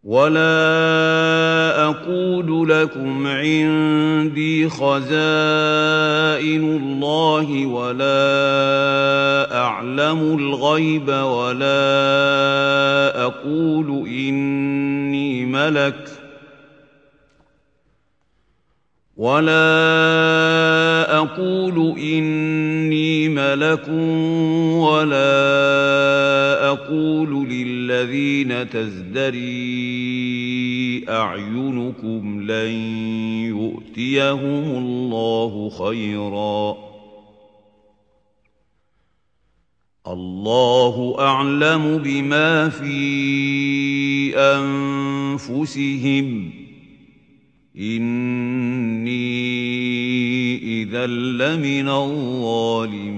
ولا أقول لكم عندي خزائن الله ولا أعلم الغيب ولا أقول إني ملك ولا أقول للذين تزدري أعينكم لن يؤتيهم الله خيرا الله أعلم بما في أنفسهم إني إذا لمن الظالمين